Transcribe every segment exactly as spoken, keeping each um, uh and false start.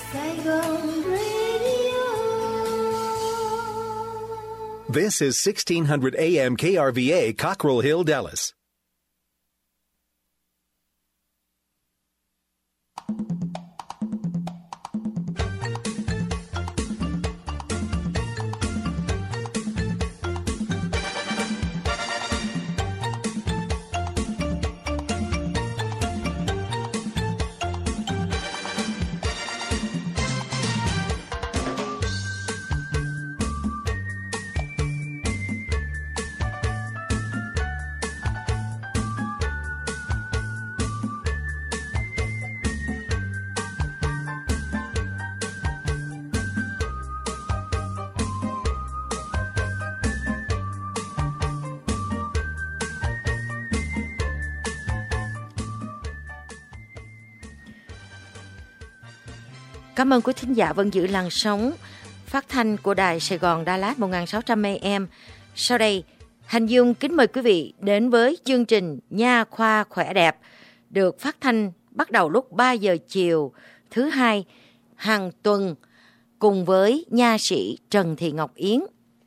Saigon Radio. This is sixteen hundred A M K R V A, Cockrell Hill, Dallas. Cảm ơn quý thính giả vẫn giữ làn sóng phát thanh của đài Sài Gòn Đà Lạt một nghìn sáu trăm A M. Sau đây, Hành Dung kính mời quý vị đến với chương trình Nha khoa khỏe đẹp được phát thanh bắt đầu lúc ba giờ chiều thứ hai hàng tuần cùng với nha sĩ Trần Thị Ngọc Yến.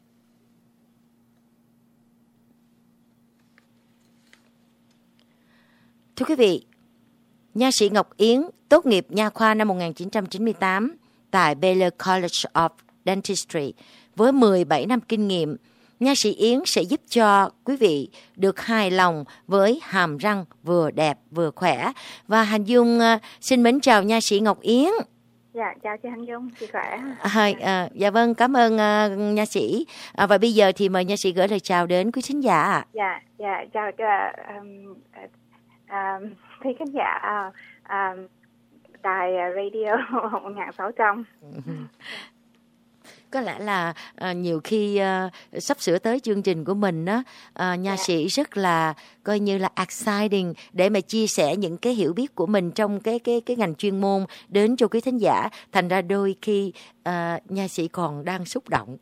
Thưa quý vị, nha sĩ Ngọc Yến tốt nghiệp nha khoa năm một nghìn chín trăm chín mươi tám tại Baylor College of Dentistry với mười bảy năm kinh nghiệm. Nha sĩ Yến sẽ giúp cho quý vị được hài lòng với hàm răng vừa đẹp vừa khỏe. Và Hành Dung uh, xin mến chào nha sĩ Ngọc Yến. Dạ, chào chị Hành Dung, chị khỏe. À, à, dạ vâng, cảm ơn uh, nha sĩ. À, và bây giờ thì mời nha sĩ gửi lời chào đến quý thính giả. Dạ, dạ, chào uh, um, uh, uh, quý khán giả uh, uh, đài radio một nghìn sáu trăm. Có lẽ là uh, nhiều khi uh, sắp sửa tới chương trình của mình đó, uh, nha yeah. sĩ rất là coi như là exciting để mà chia sẻ những cái hiểu biết của mình trong cái cái cái ngành chuyên môn đến cho quý thính giả. Thành ra đôi khi uh, nha sĩ còn đang xúc động.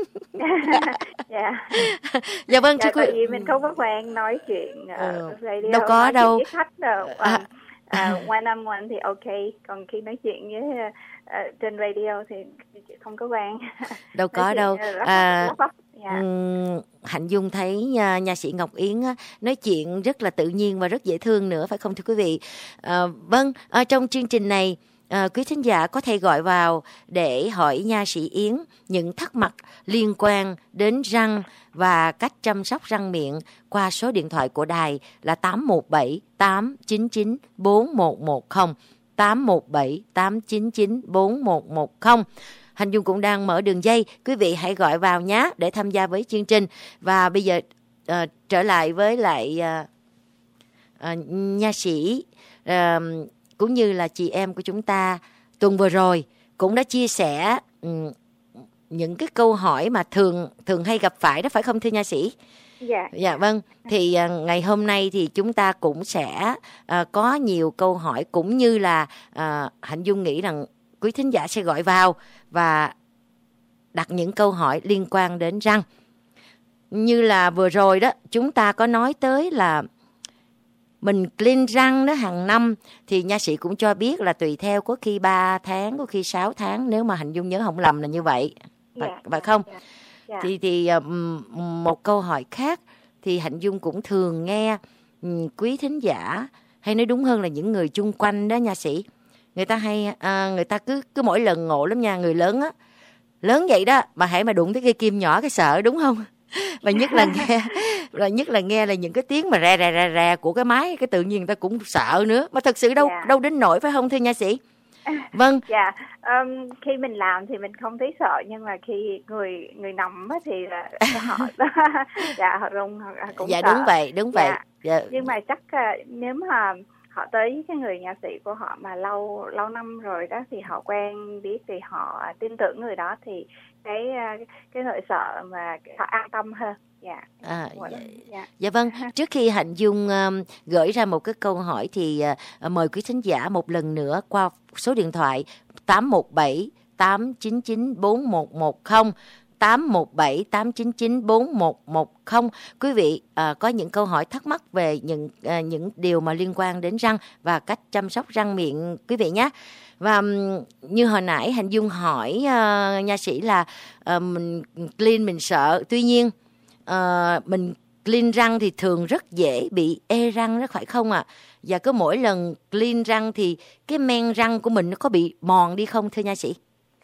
Dạ. Dạ vâng, dạ, thưa quý vị mình không có quen nói chuyện uh, ừ. radio, đâu có đâu. Khách đâu. Uh, à. uh, one on one thì ok, còn khi nói chuyện với uh, trên radio thì không có quen. Đâu có đâu. Lắp, à, lắp, lắp. Yeah. um, Hạnh Dung thấy nha, nha sĩ Ngọc Yến á, nói chuyện rất là tự nhiên và rất dễ thương nữa, phải không thưa quý vị? À, vâng, ở trong chương trình này, à, quý thính giả có thể gọi vào để hỏi nha sĩ Yến những thắc mắc liên quan đến răng và cách chăm sóc răng miệng qua số điện thoại của đài là tám một bảy tám chín chín bốn một một không, tám một bảy tám chín chín bốn một một không. Hành Dung cũng đang mở đường dây, quý vị hãy gọi vào nhé để tham gia với chương trình. Và bây giờ uh, trở lại với lại uh, uh, nha sĩ uh, cũng như là chị em của chúng ta tuần vừa rồi cũng đã chia sẻ um, những cái câu hỏi mà thường thường hay gặp phải đó, phải không thưa nha sĩ? Dạ. Dạ vâng. Thì uh, ngày hôm nay thì chúng ta cũng sẽ uh, có nhiều câu hỏi, cũng như là uh, Hạnh Dung nghĩ rằng quý thính giả sẽ gọi vào và đặt những câu hỏi liên quan đến răng. Như là vừa rồi đó, chúng ta có nói tới là mình clean răng đó hàng năm, thì nha sĩ cũng cho biết là tùy theo, có khi ba tháng, có khi sáu tháng, nếu mà Hạnh Dung nhớ không lầm là như vậy. Phải, yeah, phải không? Yeah, yeah. Thì, thì một câu hỏi khác thì Hạnh Dung cũng thường nghe quý thính giả, hay nói đúng hơn là những người chung quanh đó nha sĩ, người ta hay à, người ta cứ cứ mỗi lần ngộ lắm nha, người lớn á, lớn vậy đó mà hãy mà đụng tới cây kim nhỏ cái sợ, đúng không? Và nhất là nghe là nhất là nghe là những cái tiếng mà rè rè rè rè của cái máy, cái tự nhiên người ta cũng sợ nữa, mà thật sự đâu yeah. đâu đến nỗi, phải không thưa nha sĩ? Vâng. Dạ, um, khi mình làm thì mình không thấy sợ, nhưng mà khi người người nằm thì là họ dạ họ run, họ cũng dạ sợ. đúng vậy, đúng dạ. vậy. Dạ. Nhưng mà chắc uh, nếu mà họ tới với cái người nha sĩ của họ mà lâu lâu năm rồi đó, thì họ quen biết, thì họ tin tưởng người đó, thì cái cái nỗi sợ mà họ an tâm hơn. Dạ. À, dạ, dạ. dạ vâng. Trước khi Hạnh Dung um, gửi ra một cái câu hỏi thì uh, mời quý thính giả một lần nữa qua số điện thoại tám một bảy tám chín chín bốn một một không, tám một bảy tám chín chín bốn một một không. Quý vị à, có những câu hỏi thắc mắc về những à, những điều mà liên quan đến răng và cách chăm sóc răng miệng quý vị nhé. Và um, như hồi nãy Hạnh Dung hỏi uh, nha sĩ là uh, mình clean mình sợ, tuy nhiên uh, mình clean răng thì thường rất dễ bị ê răng đó phải không ạ? À? Và cứ mỗi lần clean răng thì cái men răng của mình nó có bị mòn đi không thưa nha sĩ?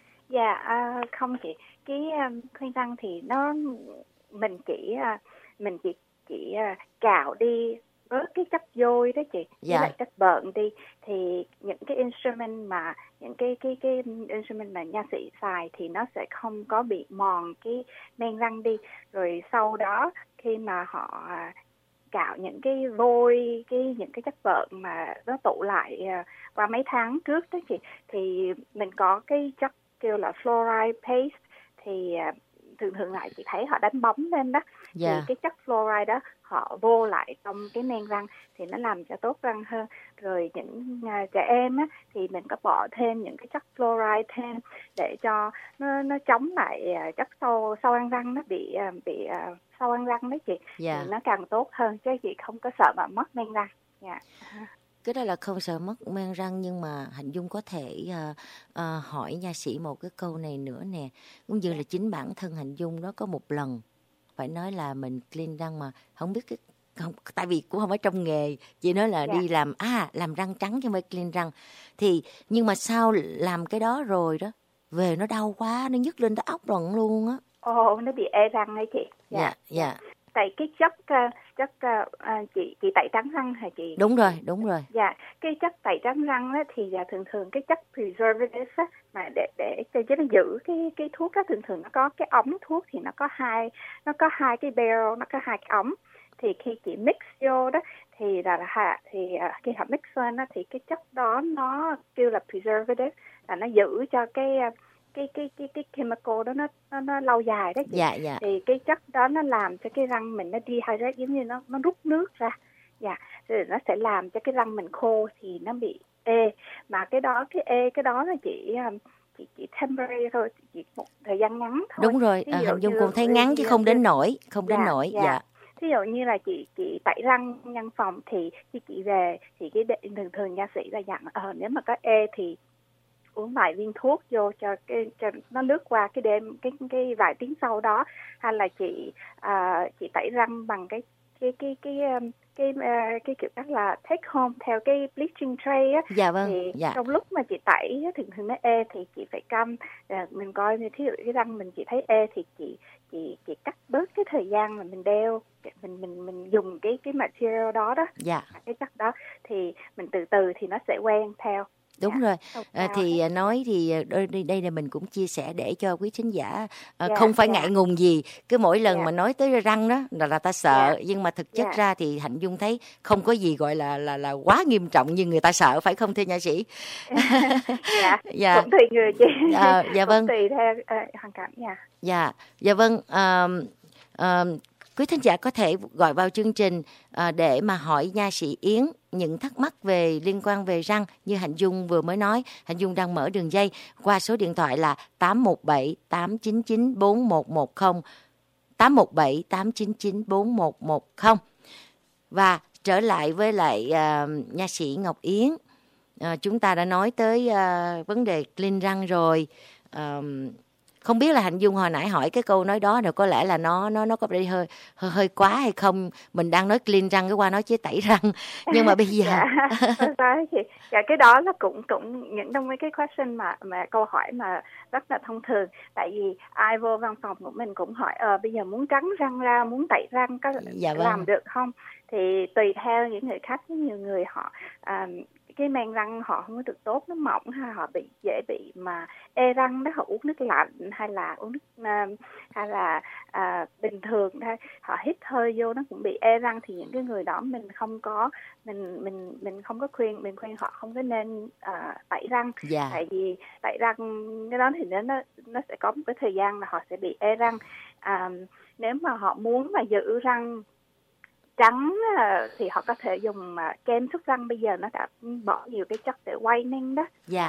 Dạ uh, không chị, cái um, clean răng thì nó mình chỉ uh, mình chỉ chỉ uh, cạo đi bớt cái chất vôi đó chị, dạ. với lại chất bợn đi, thì những cái instrument mà những cái cái cái instrument mà nha sĩ xài thì nó sẽ không có bị mòn cái men răng đi. Rồi sau đó khi mà họ cạo những cái vôi, cái những cái chất bợn mà nó tụ lại uh, qua mấy tháng trước đó chị, thì mình có cái chất kêu là fluoride paste, thì uh, thường thường lại chị thấy họ đánh bóng lên đó, yeah. thì cái chất fluoride đó họ vô lại trong cái men răng thì nó làm cho tốt răng hơn. Rồi những uh, trẻ em á, thì mình có bỏ thêm những cái chất fluoride thêm để cho nó nó chống lại uh, chất sâu sâu ăn răng, nó bị uh, bị uh, sâu ăn răng đó chị, yeah. thì nó càng tốt hơn, chứ chị không có sợ mà mất men răng. Yeah. Cái đó là không sợ mất men răng, nhưng mà Hạnh Dung có thể uh, uh, hỏi nha sĩ một cái câu này nữa nè, cũng như là chính bản thân Hạnh Dung đó có một lần phải nói là mình clean răng mà không biết cái không, tại vì cũng không ở trong nghề, chị nói là yeah. đi làm à làm răng trắng chứ mới clean răng, thì nhưng mà sau làm cái đó rồi đó về nó đau quá, nó nhức lên tới óc rận luôn á. Ồ, oh, nó bị ê răng đấy chị. Dạ, yeah, dạ. Yeah. Tại cái chất chất uh, chị chị tẩy trắng răng hả chị? Đúng rồi, đúng rồi. Dạ, cái chất tẩy trắng răng á, thì là thường thường cái chất preservative á, mà để để cho nó giữ cái cái thuốc á, thường thường nó có cái ống thuốc, thì nó có hai nó có hai cái barrel, nó có hai cái ống. Thì khi chị mix vô đó thì là là thì uh, khi họ mix lên đó thì cái chất đó nó kêu là preservative, là nó giữ cho cái uh, cái cái cái cái chemical đó nó nó, nó lâu dài đó chị. Dạ, dạ. Thì cái chất đó nó làm cho cái răng mình nó dehydrate, giống như nó nó rút nước ra. Dạ, rồi nó sẽ làm cho cái răng mình khô thì nó bị ê. Mà cái đó cái ê cái đó là chỉ chỉ chỉ temporary thôi, chỉ một thời gian ngắn thôi. Đúng rồi, à, Hạnh Dung cũng thấy ngắn chứ không đến nổi, không đến dạ, nổi. Dạ. dạ. Ví dụ như là chị chị tẩy răng nhân phòng thì khi chị về thì cái đệ, thường thường nha sĩ là dặn ờ nếu mà có ê thì uống vài viên thuốc vô cho cái cho nó lướt qua cái đêm cái cái vài tiếng sau đó, hay là chị à, chị tẩy răng bằng cái cái cái cái cái cái, cái, cái kiểu cách là take home theo cái bleaching tray á. Dạ vâng. Thì dạ. trong lúc mà chị tẩy thường thường nó ê thì chị phải căm à, mình coi như thí dụ cái răng mình chị thấy ê thì chị chị chị cắt bớt cái thời gian mà mình đeo mình mình mình dùng cái cái material đó đó. Dạ. Cái chất đó thì mình từ từ thì nó sẽ quen theo. Đúng dạ, rồi, à, thì hết. nói thì đây, đây là mình cũng chia sẻ để cho quý thính giả à, dạ, không phải dạ. ngại ngùng gì. Cứ mỗi lần dạ. mà nói tới răng đó là, là ta sợ, dạ. nhưng mà thực chất dạ. ra thì Hạnh Dung thấy không có gì gọi là là là quá nghiêm trọng như người ta sợ, phải không thưa nha sĩ? dạ. dạ, cũng tùy người chị. À, dạ vâng. Cũng tùy theo uh, hoàn cảnh nha. Dạ, dạ vâng. À, à, quý thính giả có thể gọi vào chương trình à, để mà hỏi nha sĩ Yến những thắc mắc về liên quan về răng như Hạnh Dung vừa mới nói. Hạnh Dung đang mở đường dây qua số điện thoại là tám một bảy tám chín chín bốn một một không, tám một bảy tám chín chín bốn một một không. Và trở lại với lại uh, nha sĩ Ngọc Yến, uh, chúng ta đã nói tới uh, vấn đề clean răng rồi. Uh, Không biết là Hạnh Dung hồi nãy hỏi cái câu nói đó rồi có lẽ là nó nó nó có đi hơi hơi, hơi quá hay không? Mình đang nói clean răng cái qua nói chế tẩy răng. Nhưng mà bây giờ dạ, chị. Dạ, cái đó là cũng cũng những trong mấy cái question mà mà câu hỏi mà rất là thông thường. Tại vì ai vô văn phòng của mình cũng hỏi ờ bây giờ muốn trắng răng ra, muốn tẩy răng có dạ vâng. làm được không? Thì tùy theo những người khác, nhiều người họ à, cái men răng họ không có được tốt, nó mỏng hay họ bị dễ bị mà ê răng đó, họ uống nước lạnh hay là uống nước uh, hay là uh, bình thường thôi, họ hít hơi vô nó cũng bị ê răng, thì những cái người đó mình không có mình mình mình không có khuyên mình khuyên họ không có nên uh, tẩy răng. yeah. Tại vì tẩy răng cái đó thì nó nó sẽ có một cái thời gian là họ sẽ bị ê răng. Uh, nếu mà họ muốn mà giữ răng trắng thì họ có thể dùng kem súc răng, bây giờ nó đã bỏ nhiều cái chất để whitening đó. Dạ.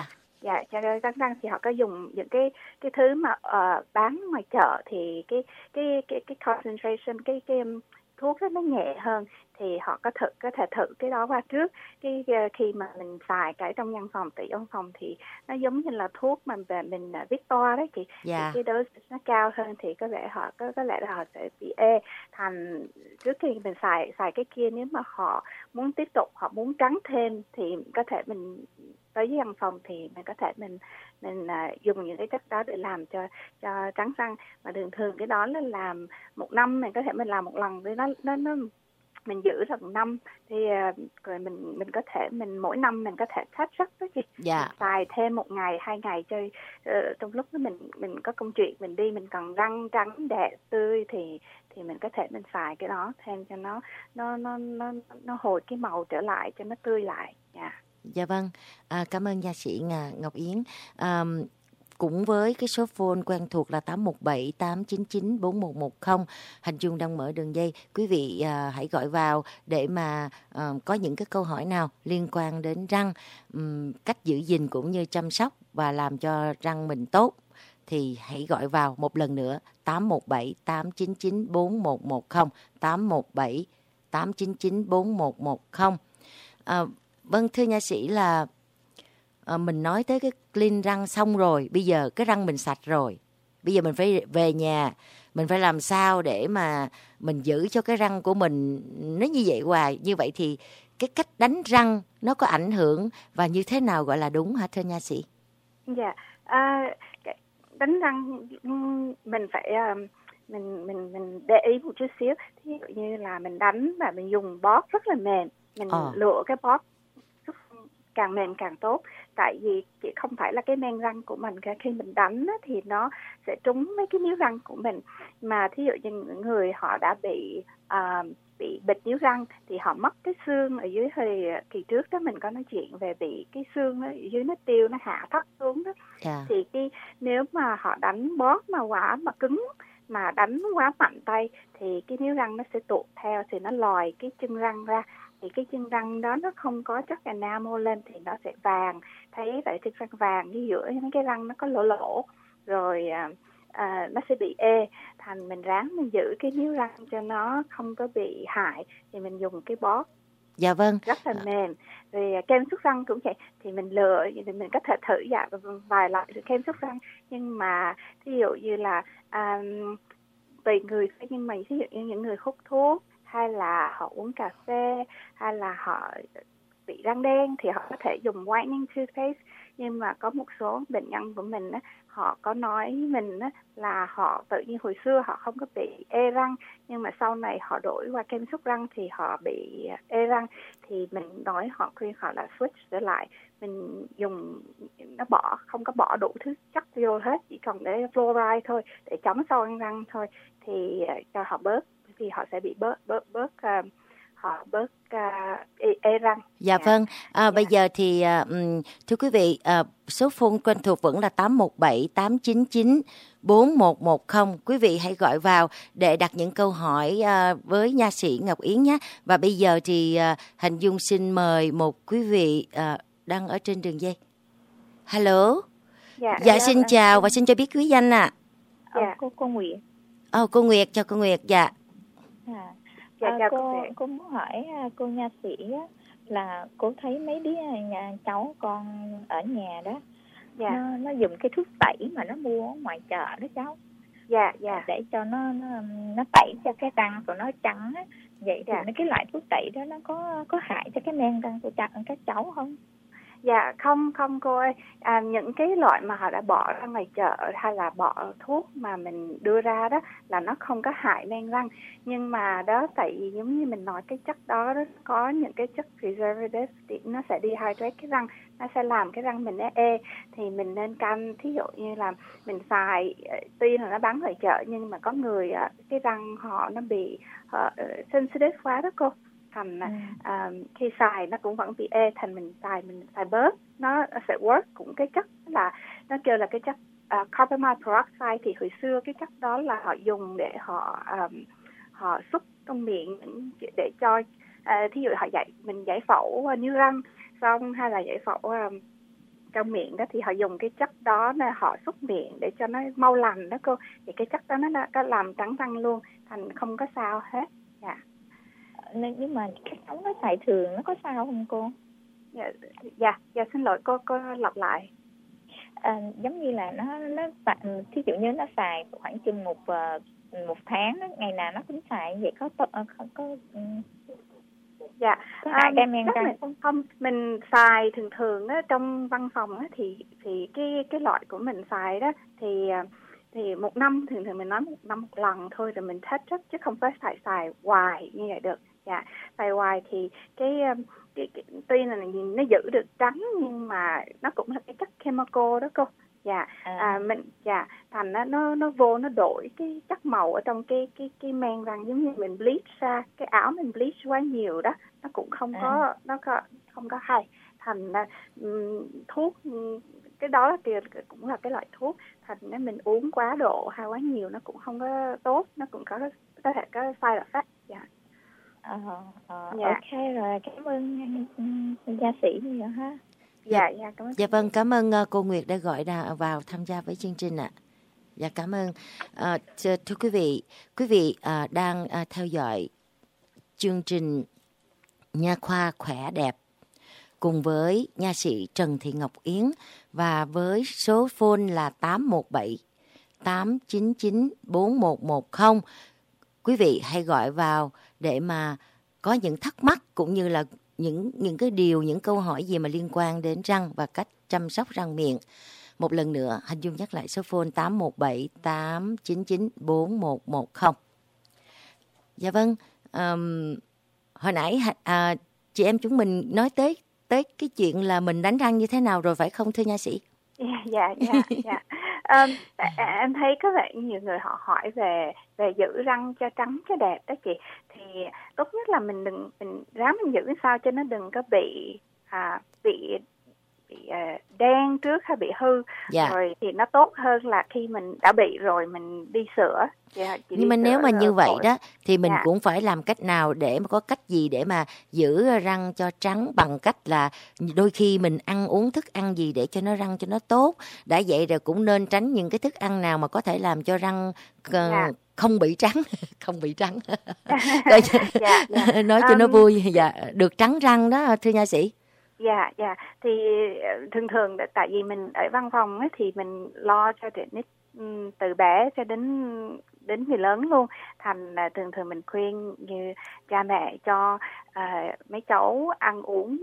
Dạ, cho nên răng răng thì họ có dùng những cái cái thứ mà uh, bán ngoài chợ thì cái cái cái cái concentration cái cái um, thuốc đó nó nhẹ hơn, thì họ có thử có thể thử cái đó qua trước. Cái uh, khi mà mình xài cái trong văn phòng tự văn phòng thì nó giống như là thuốc mà về mình uh, viết to đấy, thì, Dạ. thì cái dose nó cao hơn thì có vẻ họ có có lẽ là họ sẽ bị ê. Thành trước khi mình xài xài cái kia, nếu mà họ muốn tiếp tục, họ muốn trắng thêm thì có thể mình tới với văn phòng thì mình có thể mình mình uh, dùng những cái chất đó để làm cho cho trắng răng. Mà thường thường cái đó là làm một năm mình có thể mình làm một lần, để nó nó nó mình giữ được một năm thì uh, rồi mình mình có thể mình mỗi năm mình có thể touch up đó chị. Dạ. Xài thêm một ngày hai ngày chơi uh, trong lúc đó mình mình có công chuyện mình đi, mình cần răng trắng đẹp tươi thì thì mình có thể mình xài cái đó thêm cho nó nó nó nó nó hồi cái màu trở lại cho nó tươi lại. Dạ. Dạ vâng, à, cảm ơn nha sĩ Ngọc Yến. À, cũng với cái số phone quen thuộc là tám một bảy tám chín chín bốn một một không, Hành Dung đang mở đường dây. Quý vị à, hãy gọi vào để mà à, có những cái câu hỏi nào liên quan đến răng, um, cách giữ gìn cũng như chăm sóc và làm cho răng mình tốt thì hãy gọi vào một lần nữa tám một bảy tám chín chín bốn một một không, tám một bảy tám chín chín bốn một một không. À, vâng, thưa nha sĩ là à, mình nói tới cái clean răng xong rồi, bây giờ cái răng mình sạch rồi, bây giờ mình phải về nhà, mình phải làm sao để mà mình giữ cho cái răng của mình nó như vậy hoài. Như vậy thì cái cách đánh răng nó có ảnh hưởng và như thế nào gọi là đúng hả thưa nha sĩ? Dạ, à, đánh răng mình phải mình mình mình để ý một chút xíu. Thí dụ như là mình đánh và mình dùng bóp rất là mềm, mình ờ. lựa cái bóp càng mềm càng tốt. Tại vì chỉ không phải là cái men răng của mình, khi mình đánh á, thì nó sẽ trúng mấy cái níu răng của mình. Mà thí dụ như những người họ đã bị uh, bị bịt níu răng thì họ mất cái xương ở dưới. Hồi kỳ trước đó mình có nói chuyện về bị cái xương ở dưới nó tiêu, nó hạ thấp xuống đó. Yeah. Thì cái nếu mà họ đánh bóp mà quá mà cứng, mà đánh quá mạnh tay thì cái níu răng nó sẽ tụt theo, thì nó lòi cái chân răng ra. Thì cái chân răng đó nó không có chất enamel lên thì nó sẽ vàng, thấy vậy chân răng vàng như giữa những cái răng nó có lỗ lỗ rồi à, à, nó sẽ bị ê. Thành mình ráng mình giữ cái níu răng cho nó không có bị hại thì mình dùng cái bóp. Dạ vâng. Rất là mềm. Rồi kem súc răng cũng vậy, thì mình lựa thì mình có thể thử dạ vài loại kem súc răng, nhưng mà ví dụ như là à, tùy người, nhưng mà ví dụ như những người hút thuốc hay là họ uống cà phê hay là họ bị răng đen thì họ có thể dùng whitening toothpaste. Nhưng mà có một số bệnh nhân của mình á, họ có nói mình á, là họ tự nhiên hồi xưa họ không có bị ê răng, nhưng mà sau này họ đổi qua kem súc răng thì họ bị ê răng. Thì mình nói họ khuyên họ là switch trở lại, mình dùng nó bỏ không có bỏ đủ thứ chất vô hết, chỉ cần để fluoride thôi để chống sâu răng thôi, thì cho họ bớt, thì họ sẽ bị bớt bớt bớt uh, họ bớt uh, ê, ê răng. Dạ yeah. Vâng, à, yeah. Bây giờ thì uh, thưa quý vị, uh, số phone quen thuộc vẫn là tám một bảy tám chín chín bốn một một không. Quý vị hãy gọi vào để đặt những câu hỏi uh, với nha sĩ Ngọc Yến nhé. Và bây giờ thì uh, Hành Dung xin mời một quý vị uh, đang ở trên đường dây. Hello. Dạ, dạ xin anh... chào và xin cho biết quý danh ạ. À. Dạ, cô cô Nguyệt. Ồ, oh, cô Nguyệt, chào cô Nguyệt. Dạ. À. Dạ, à, cô, cô muốn hỏi cô nha sĩ là cô thấy mấy đứa nhà cháu con ở nhà đó, dạ. nó, nó dùng cái thuốc tẩy mà nó mua ở ngoài chợ đó cháu, dạ, dạ. để cho nó nó, nó tẩy cho cái răng của nó trắng á. Vậy thì dạ. cái loại thuốc tẩy đó nó có có hại cho cái men răng của các cháu không? Dạ không không cô ơi, à, những cái loại mà họ đã bỏ ra ngoài chợ hay là bỏ thuốc mà mình đưa ra đó là nó không có hại men răng. Nhưng mà đó tại vì giống như mình nói cái chất đó, đó có những cái chất preservative thì nó sẽ dehydrate cái răng, nó sẽ làm cái răng mình ê. Thì mình nên canh, thí dụ như là mình xài, tuy là nó bán ngoài chợ nhưng mà có người cái răng họ nó bị uh, sensitive quá đó cô. Thành ừ. uh, khi xài nó cũng vẫn bị ê, thành mình xài mình xài bớt, nó sẽ work. Cũng cái chất là nó kêu là cái chất uh, carbamide peroxide, thì hồi xưa cái chất đó là họ dùng để họ um, họ xúc trong miệng để cho uh, thí dụ họ dạy mình giải phẫu uh, níu răng xong, hay là giải phẫu uh, trong miệng đó, thì họ dùng cái chất đó là họ xúc miệng để cho nó mau lành đó cô. Thì cái chất đó nó đã làm trắng răng luôn, thành không có sao hết. Dạ. Nên nhưng mà cái ống nó xài thường nó có sao không cô? Dạ, dạ, dạ xin lỗi cô, cô lặp lại. À, giống như là nó nó thí dụ như nó xài khoảng chừng một một tháng đó, ngày nào nó cũng xài vậy có không có dạ có hại cái men răng không? Không, mình xài thường thường á, trong văn phòng á, thì thì cái cái loại của mình xài đó thì thì một năm thường thường mình nói một năm một lần thôi, rồi mình test up chứ không phải xài xài hoài như vậy được. Dạ, xài hoài thì cái, cái, cái tuy là nhìn nó giữ được trắng nhưng mà nó cũng là cái chất chemical đó cô. Dạ, à. À, mình dạ thành nó nó nó vô nó đổi cái chất màu ở trong cái cái cái men răng, giống như mình bleach ra cái áo mình bleach quá nhiều đó, nó cũng không có à. nó có không có hay. Thành um, thuốc cái đó là kìa cũng là cái loại thuốc, thành nếu mình uống quá độ hay quá nhiều nó cũng không có tốt, nó cũng có có thể có side effect. Dạ. Ờ, ờ, dạ. Ok rồi, cảm ơn gia sĩ nhiều ha. Dạ, dạ, cảm ơn. Dạ vâng, cảm ơn uh, cô Nguyệt đã gọi đã vào tham gia với chương trình ạ. À. Dạ cảm ơn. Uh, thưa quý vị, quý vị uh, đang uh, theo dõi chương trình Nha khoa khỏe đẹp cùng với nha sĩ Trần Thị Ngọc Yến, và với số phone là tám một bảy tám chín chín bốn một một không. Quý vị hãy gọi vào để mà có những thắc mắc cũng như là những những cái điều, những câu hỏi gì mà liên quan đến răng và cách chăm sóc răng miệng. Một lần nữa, Hạnh Dung nhắc lại số phone tám một bảy tám chín chín bốn một một không. Dạ vâng, um, hồi nãy à, chị em chúng mình nói tới tới cái chuyện là mình đánh răng như thế nào rồi phải không thưa nha sĩ? Dạ, dạ, dạ. dạ. Um, em thấy có vẻ nhiều người họ hỏi về về giữ răng cho trắng cho đẹp đó chị, thì tốt nhất là mình đừng mình ráng mình giữ sao cho nó đừng có bị à, bị bị uh, đen trước hay bị hư. Dạ. Rồi thì nó tốt hơn là khi mình đã bị rồi mình đi sửa. Dạ, nhưng mà nếu mà như vậy đó thì mình dạ. cũng phải làm cách nào để mà có cách gì để mà giữ răng cho trắng, bằng cách là đôi khi mình ăn uống thức ăn gì để cho nó răng cho nó tốt. Đã vậy rồi cũng nên tránh những cái thức ăn nào mà có thể làm cho răng uh, dạ. không bị trắng, không bị trắng. dạ, dạ. Nói cho um, nó vui, dạ được trắng răng đó thưa nha sĩ. Dạ, dạ. Thì thường thường tại vì mình ở văn phòng ấy, thì mình lo cho trẻ nít từ bé cho đến đến người lớn luôn. Thành là thường thường mình khuyên như cha mẹ cho uh, mấy cháu ăn uống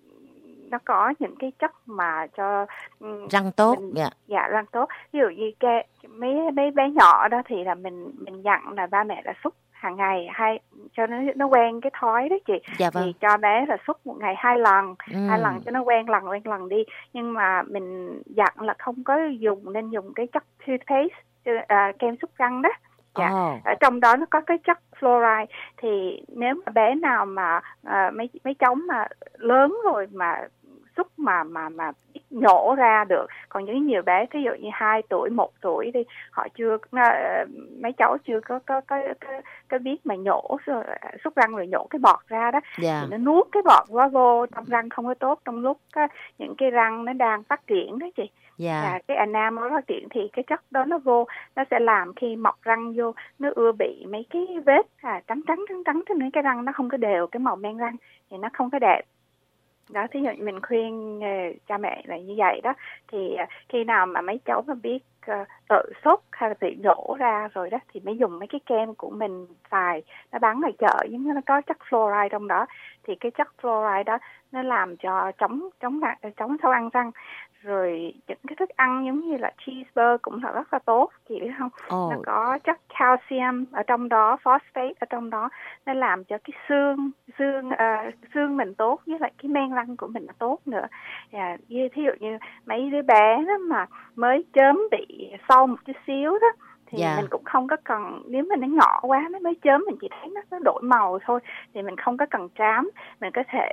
nó có những cái chất mà cho um, răng tốt. Mình, dạ. dạ răng tốt. Ví dụ như cái mấy mấy bé nhỏ đó thì là mình mình dặn là ba mẹ là xúc hàng ngày hay cho nó nó quen cái thói đó chị. Dạ vâng. Thì cho bé là xúc một ngày hai lần, ừ. hai lần cho nó quen lần quen lần đi. Nhưng mà mình dặn là không có dùng, nên dùng cái chất toothpaste, uh, kem xúc răng đó. Dạ. Oh. Ở trong đó nó có cái chất fluoride, thì nếu mà bé nào mà uh, mấy mấy cháu mà lớn rồi mà xúc mà mà mà nhổ ra được, còn những nhiều bé ví dụ như hai tuổi, một tuổi đi, họ chưa mấy cháu chưa có có có có, có biết mà nhổ xúc răng rồi nhổ cái bọt ra đó, yeah. thì nó nuốt cái bọt quá vô trong răng không có tốt, trong lúc có, những cái răng nó đang phát triển đó chị. Yeah. À, cái enamel phát triển thì cái chất đó nó vô, nó sẽ làm khi mọc răng vô nó ưa bị mấy cái vết à, trắng trắng trắng trắng trên mấy cái răng, nó không có đều cái màu men răng thì nó không có đẹp. Đó, thí dụ mình khuyên uh, cha mẹ là như vậy đó, thì uh, khi nào mà mấy cháu mà biết uh, tự sốt hay là bị nhổ ra rồi đó thì mới dùng mấy cái kem của mình xài, nó bán ngoài chợ nhưng nó có chất fluoride trong đó, thì cái chất fluoride đó nó làm cho chống chống chống sâu ăn răng. Rồi những cái thức ăn giống như là cheeseburger cũng là rất là tốt, chị biết không? Oh. Nó có chất calcium ở trong đó, phosphate ở trong đó, nó làm cho cái xương xương uh, xương mình tốt, với lại cái men răng của mình nó tốt nữa. À, như thí dụ như mấy đứa bé đó mà mới chớm bị sâu một chút xíu đó, thì yeah. mình cũng không có cần, nếu mà nó nhỏ quá nó mới chớm, mình chỉ thấy nó, nó đổi màu thôi, thì mình không có cần trám, mình có thể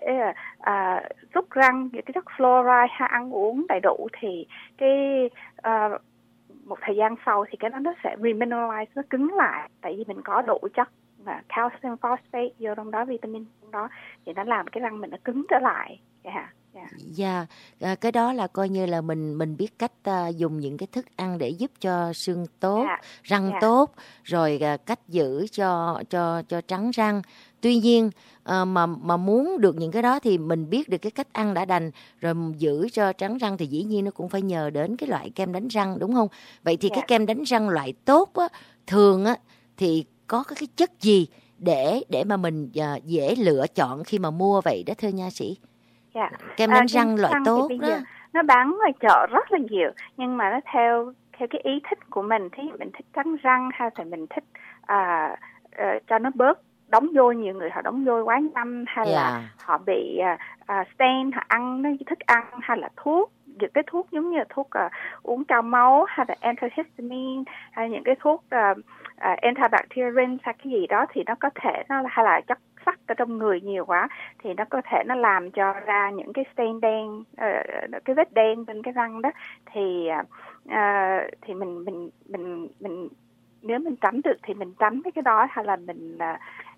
uh, xúc răng với cái chất fluoride hay ăn uống đầy đủ, thì cái uh, một thời gian sau thì cái đó nó sẽ remineralize, nó cứng lại, tại vì mình có đủ chất mà calcium phosphate vô trong đó, vitamin trong đó, thì nó làm cái răng mình nó cứng trở lại. Yeah. Dạ. Dạ, à, cái đó là coi như là mình mình biết cách à, dùng những cái thức ăn để giúp cho xương tốt, Dạ. răng Dạ. tốt, rồi à, cách giữ cho cho cho trắng răng. Tuy nhiên à, mà mà muốn được những cái đó thì mình biết được cái cách ăn đã đành, rồi giữ cho trắng răng thì dĩ nhiên nó cũng phải nhờ đến cái loại kem đánh răng, đúng không? Vậy thì Dạ. cái kem đánh răng loại tốt á, thường á thì có cái chất gì để để mà mình à, dễ lựa chọn khi mà mua vậy đó thưa nha sĩ? Dạ. Kem đánh À, răng loại răng tốt thì bây đó. giờ nó bán ngoài chợ rất là nhiều, nhưng mà nó theo theo cái ý thích của mình. Thí dụ mình thích trắng răng hay là mình thích à, à, cho nó bớt đóng vôi, nhiều người họ đóng vôi quá nhanh, hay Yeah. là họ bị à, à, stain, họ ăn nó thức ăn, hay là thuốc, những cái thuốc giống như là thuốc à, uống cao máu, hay là antihistamine, hay những cái thuốc à, à, antibacterial hay cái gì đó, thì nó có thể nó hay là chất sắt ở trong người nhiều quá thì nó có thể nó làm cho ra những cái stain đen, uh, cái vết đen trên cái răng đó. Thì uh, thì mình mình mình mình nếu mình tránh được thì mình tránh cái cái đó, hay là mình uh,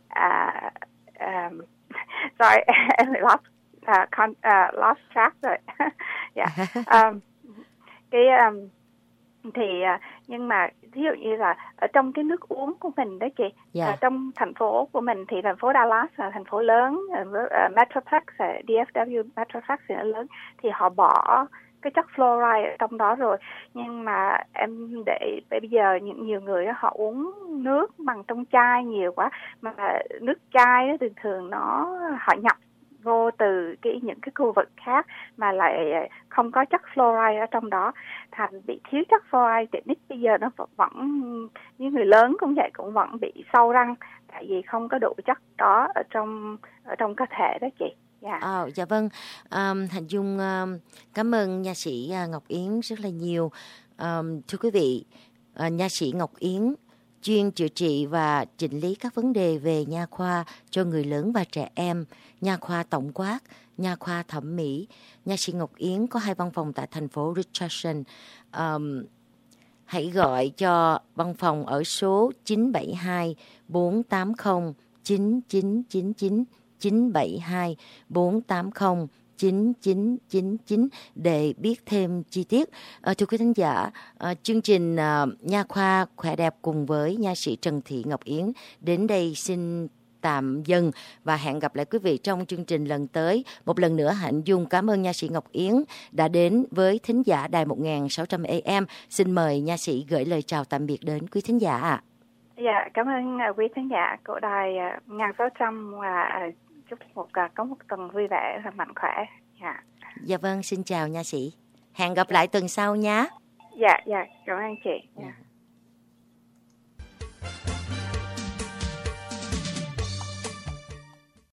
uh, um, sorry em lost uh, con, uh, lost track rồi. Yeah. um, cái um, thì uh, nhưng mà ví dụ như là ở trong cái nước uống của mình đó chị, Yeah. ở trong thành phố của mình thì thành phố Dallas là thành phố lớn, uh, Metroplex, uh, đê ép vê Metroplex thì nó lớn, thì họ bỏ cái chất fluoride ở trong đó rồi. Nhưng mà em để bây giờ những nhiều người đó, họ uống nước bằng trong chai nhiều quá, mà nước chai đó thường thường nó họ nhập vô từ cái những cái khu vực khác mà lại không có chất fluoride ở trong đó, thành bị thiếu chất fluoride. Thì nít bây giờ nó vẫn như người lớn cũng vậy, cũng vẫn bị sâu răng, tại vì không có đủ chất đó ở trong ở trong cơ thể đó chị. Yeah. À, dạ vâng, um, Hạnh Dung um, cảm ơn nha sĩ uh, Ngọc Yến rất là nhiều. Um, thưa quý vị, uh, nha sĩ Ngọc Yến chuyên chữa trị và chỉnh lý các vấn đề về nha khoa cho người lớn và trẻ em, nha khoa tổng quát, nha khoa thẩm mỹ. Nha sĩ Ngọc Yến có hai văn phòng tại thành phố Richardson. Um, hãy gọi cho văn phòng ở số chín bảy hai bốn tám không chín chín chín chín, chín bảy hai bốn tám không chín chín chín chín để biết thêm chi tiết. À, thưa quý khán giả, à, chương trình à, Nha khoa khỏe đẹp cùng với nha sĩ Trần Thị Ngọc Yến đến đây xin tạm dừng và hẹn gặp lại quý vị trong chương trình lần tới. Một lần nữa Hạnh Dung cảm ơn nha sĩ Ngọc Yến đã đến với thính giả đài một nghìn sáu trăm A M. Xin mời nha sĩ gửi lời chào tạm biệt đến quý thính giả ạ. Dạ, cảm ơn uh, quý thính giả của đài uh, một nghìn sáu trăm và uh, chúc một uh, có một tuần vui vẻ và mạnh khỏe. Dạ. Dạ vâng, xin chào nha sĩ. Hẹn gặp lại tuần sau nhé. Dạ, dạ, cảm ơn chị. Dạ.